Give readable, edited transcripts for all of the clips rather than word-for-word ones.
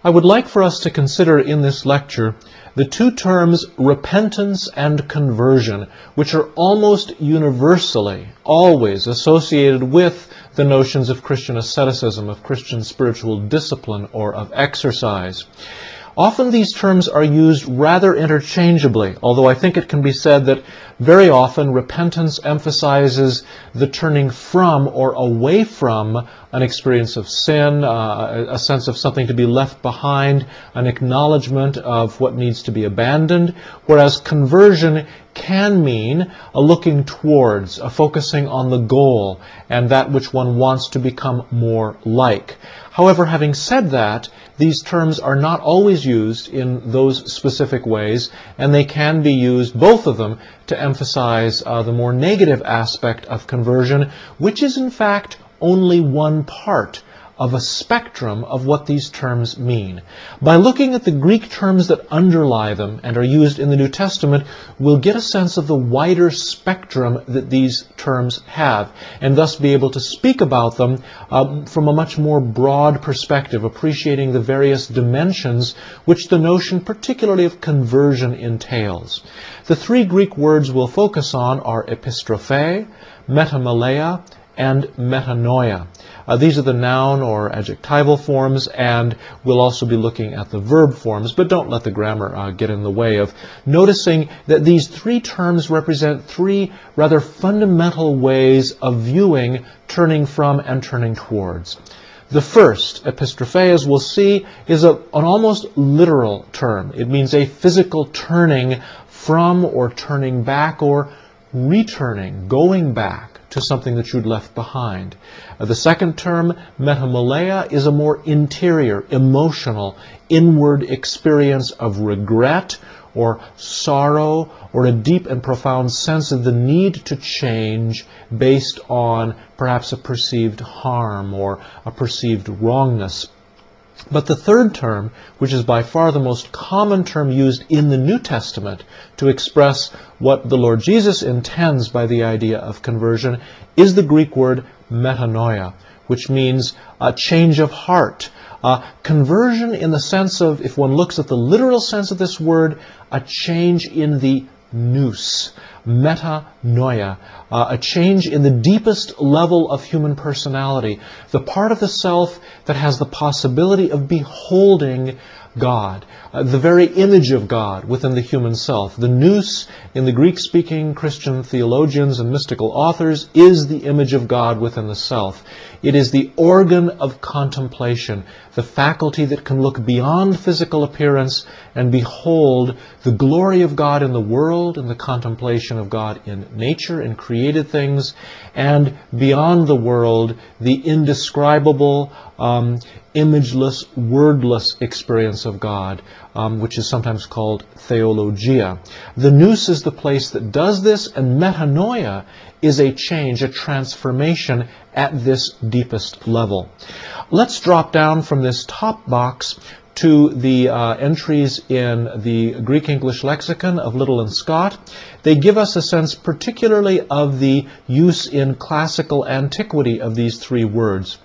I would like for us to consider in this lecture the two terms repentance and conversion, which are almost universally, always associated with the notions of Christian asceticism, of Christian spiritual discipline, or of exercise. Often these terms are used rather interchangeably, although I think it can be said that very often repentance emphasizes the turning from or away from an experience of sin, a sense of something to be left behind, an acknowledgement of what needs to be abandoned, whereas conversion can mean a looking towards, a focusing on the goal and that which one wants to become more like. However, having said that, these terms are not always used in those specific ways, and they can be used, both of them, to emphasize the more negative aspect of conversion, which is in fact only one part of a spectrum of what these terms mean. By looking at the Greek terms that underlie them and are used in the New Testament, we'll get a sense of the wider spectrum that these terms have, and thus be able to speak about them from a much more broad perspective, appreciating the various dimensions which the notion particularly of conversion entails. The three Greek words we'll focus on are epistrophe, metamaleia, and metanoia. These are the noun or adjectival forms, and we'll also be looking at the verb forms, but don't let the grammar get in the way of noticing that these three terms represent three rather fundamental ways of viewing turning from and turning towards. The first, epistrophe, as we'll see, is an almost literal term. It means a physical turning from or turning back or returning, going back to something that you'd left behind. The second term, metamaleia, is a more interior, emotional, inward experience of regret or sorrow or a deep and profound sense of the need to change based on perhaps a perceived harm or a perceived wrongness. But the third term, which is by far the most common term used in the New Testament to express what the Lord Jesus intends by the idea of conversion, is the Greek word metanoia, which means a change of heart. Conversion in the sense of, if one looks at the literal sense of this word, a change in the nous, metanoia, a change in the deepest level of human personality, the part of the self that has the possibility of beholding God, the very image of God within the human self. The nous, in the Greek-speaking Christian theologians and mystical authors, is the image of God within the self. It is the organ of contemplation, the faculty that can look beyond physical appearance and behold the glory of God in the world and the contemplation of God in nature and created things, and beyond the world, the indescribable, imageless, wordless experience of God, which is sometimes called theologia. The nous is the place that does this, and metanoia is a change, a transformation at this deepest level. Let's drop down from this top box to the entries in the Greek-English lexicon of Liddell and Scott. They give us a sense particularly of the use in classical antiquity of these three words.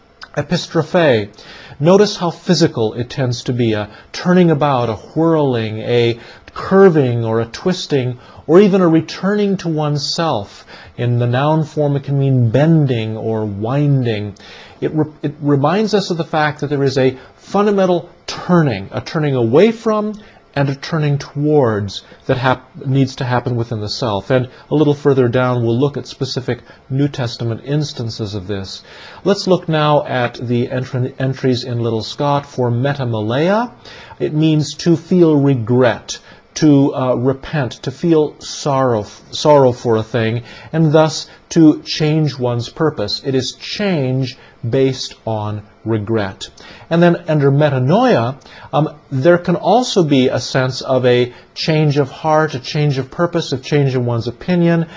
Epistrophe. Notice how physical it tends to be, a turning about, a whirling, a curving or a twisting, or even a returning to oneself. In the noun form, it can mean bending or winding. It reminds us of the fact that there is a fundamental turning, a turning away from and a turning towards that needs to happen within the self. And a little further down, we'll look at specific New Testament instances of this. Let's look now at the entries in Liddell Scott for metamaleia. It means to feel regret, to repent, to feel sorrow for a thing, and thus to change one's purpose. It is change based on regret. And then under metanoia, there can also be a sense of a change of heart, a change of purpose, a change in one's opinion,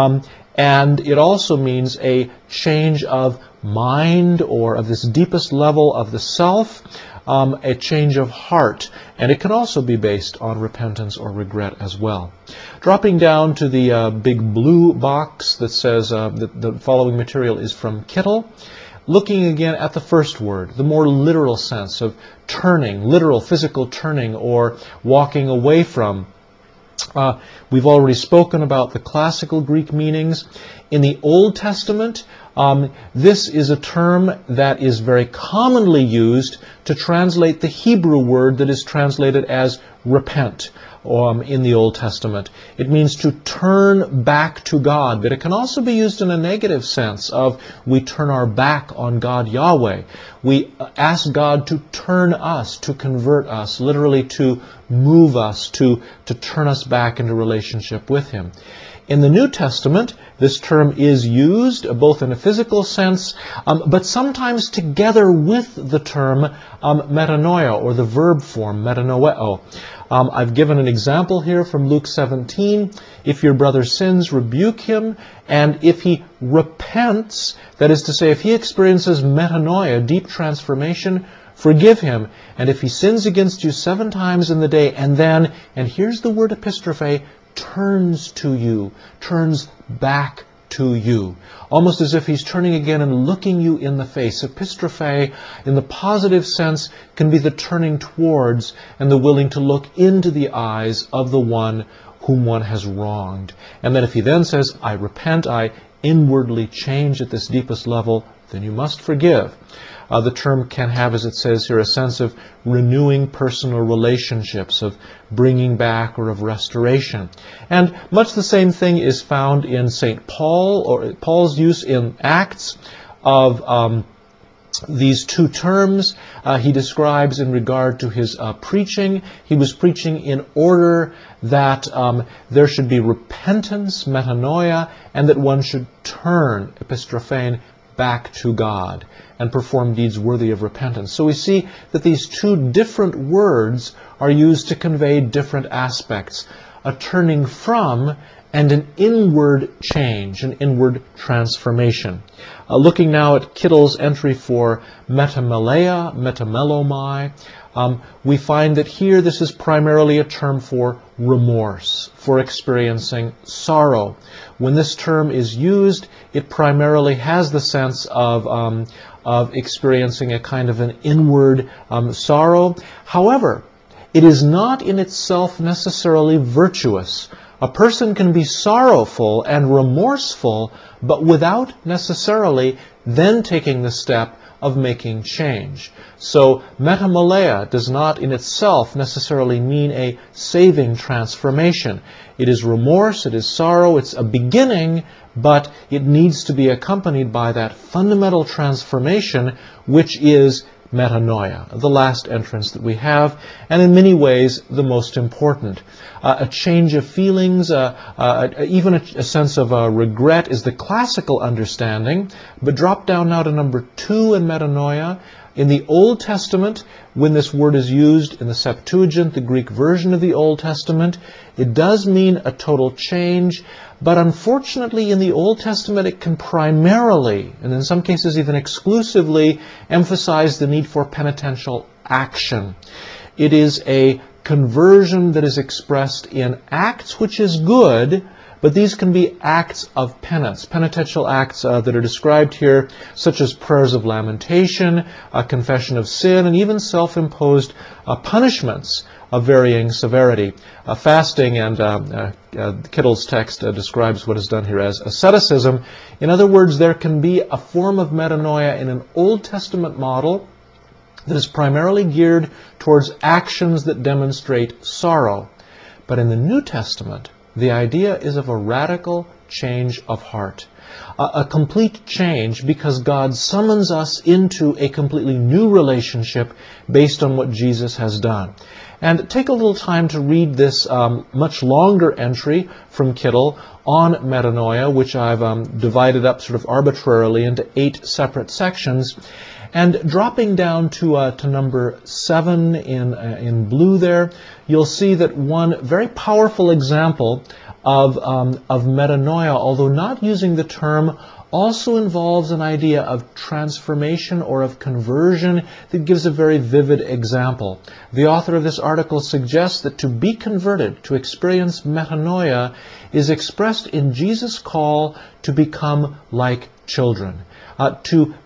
and it also means a change of mind or of this deepest level of the self, a change of heart, and it can also be based on repentance or regret as well. Dropping down to the big blue box that says that the following material is from Kittel. looking again at the first word, the more literal sense of turning, literal physical turning or walking away from. We've already spoken about the classical Greek meanings. In the Old Testament, this is a term that is very commonly used to translate the Hebrew word that is translated as repent in the Old Testament. It means to turn back to God, but it can also be used in a negative sense of we turn our back on God Yahweh. We ask God to turn us, to convert us, literally to move us, to turn us back into relationship with Him. In the New Testament, this term is used both in a physical sense, but sometimes together with the term metanoia, or the verb form metanoeo. I've given an example here from Luke 17. If your brother sins, rebuke him, and if he repents, that is to say, if he experiences metanoia, deep transformation, forgive him. And if he sins against you 7 times in the day, and then, and here's the word epistrophe, turns to you, turns back to you. Almost as if he's turning again and looking you in the face. Epistrophe, in the positive sense, can be the turning towards and the willing to look into the eyes of the one whom one has wronged. And then if he then says, I repent, I inwardly change at this deepest level, then you must forgive. The term can have, as it says here, a sense of renewing personal relationships, of bringing back or of restoration. And much the same thing is found in St. Paul, or Paul's use in Acts of these two terms. He describes in regard to his preaching. He was preaching in order that there should be repentance, metanoia, and that one should turn, epistrophein, back to God and perform deeds worthy of repentance. So we see that these two different words are used to convey different aspects, a turning from and an inward change, an inward transformation. Looking now at Kittle's entry for metamelea, metamelomai, we find that here this is primarily a term for remorse, for experiencing sorrow. When this term is used, it primarily has the sense of experiencing a kind of an inward sorrow. However, it is not in itself necessarily virtuous. A person can be sorrowful and remorseful, but without necessarily then taking the step of making change. So metamelea does not in itself necessarily mean a saving transformation. It is remorse, it is sorrow, it's a beginning, but it needs to be accompanied by that fundamental transformation, which is metanoia, the last entrance that we have, and in many ways the most important. A change of feelings, even a sense of regret is the classical understanding, but drop down now to number 2 in metanoia. In the Old Testament, when this word is used in the Septuagint, the Greek version of the Old Testament, it does mean a total change, but unfortunately in the Old Testament it can primarily, and in some cases even exclusively, emphasize the need for penitential action. It is a conversion that is expressed in acts, which is good, but these can be acts of penance, penitential acts that are described here, such as prayers of lamentation, a confession of sin, and even self-imposed punishments of varying severity. Fasting, and Kittle's text describes what is done here as asceticism. In other words, there can be a form of metanoia in an Old Testament model that is primarily geared towards actions that demonstrate sorrow. But in the New Testament, the idea is of a radical change of heart. A complete change because God summons us into a completely new relationship based on what Jesus has done. And take a little time to read this much longer entry from Kittle on metanoia, which I've divided up sort of arbitrarily into 8 separate sections. And dropping down to number 7 in blue there, you'll see that one very powerful example of metanoia, although not using the term, also involves an idea of transformation or of conversion that gives a very vivid example. The author of this article suggests that to be converted, to experience metanoia, is expressed in Jesus' call to become like children, to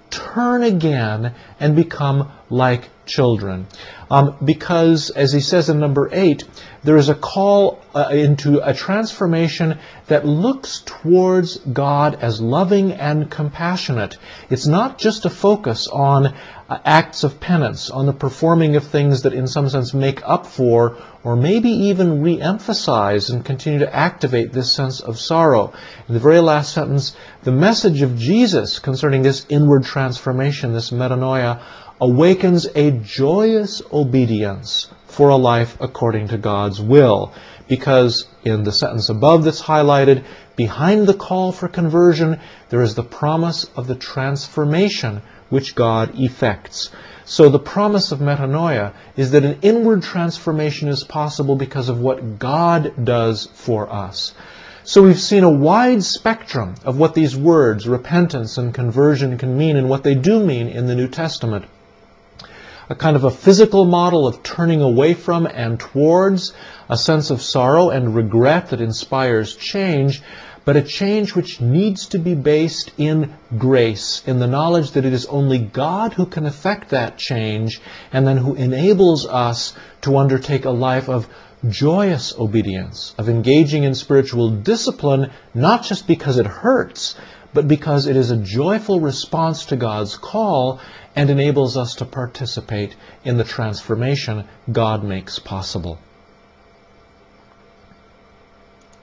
turn again and become like children. Because, as he says in number 8, there is a call into a transformation that looks towards God as loving and compassionate. It's not just a focus on acts of penance, on the performing of things that in some sense make up for or maybe even re-emphasize and continue to activate this sense of sorrow. In the very last sentence, the message of Jesus concerning this inward transformation, this metanoia, awakens a joyous obedience for a life according to God's will. Because in the sentence above that's highlighted, behind the call for conversion, there is the promise of the transformation which God effects. So the promise of metanoia is that an inward transformation is possible because of what God does for us. So we've seen a wide spectrum of what these words, repentance and conversion, can mean and what they do mean in the New Testament. A kind of a physical model of turning away from and towards a sense of sorrow and regret that inspires change, but a change which needs to be based in grace, in the knowledge that it is only God who can effect that change and then who enables us to undertake a life of joyous obedience, of engaging in spiritual discipline, not just because it hurts, but because it is a joyful response to God's call and enables us to participate in the transformation God makes possible.